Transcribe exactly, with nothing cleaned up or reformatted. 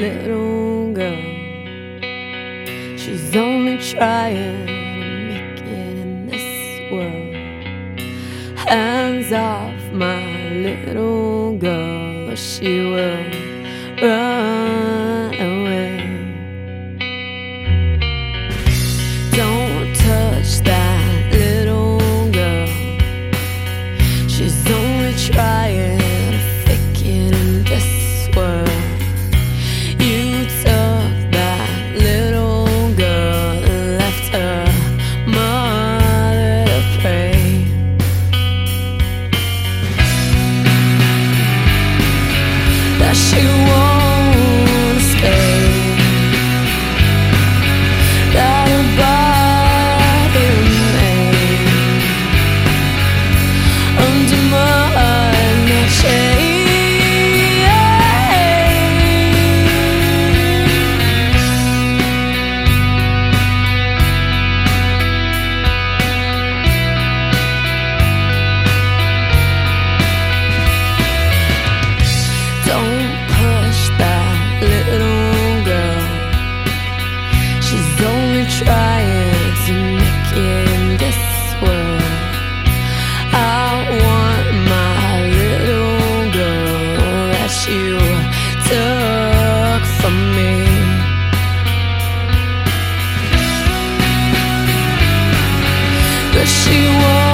little girl. She's only trying to make it in this world. Hands off my little girl, or she will run away. Don't touch that little girl. She's only trying to fake it in this world. You took that little girl and left her mother to pray. That she won't escape, that her body remains under mud, not shade. Don't push that little girl. She's only trying to make it in this world. I want my little girl that you took from me. But she won't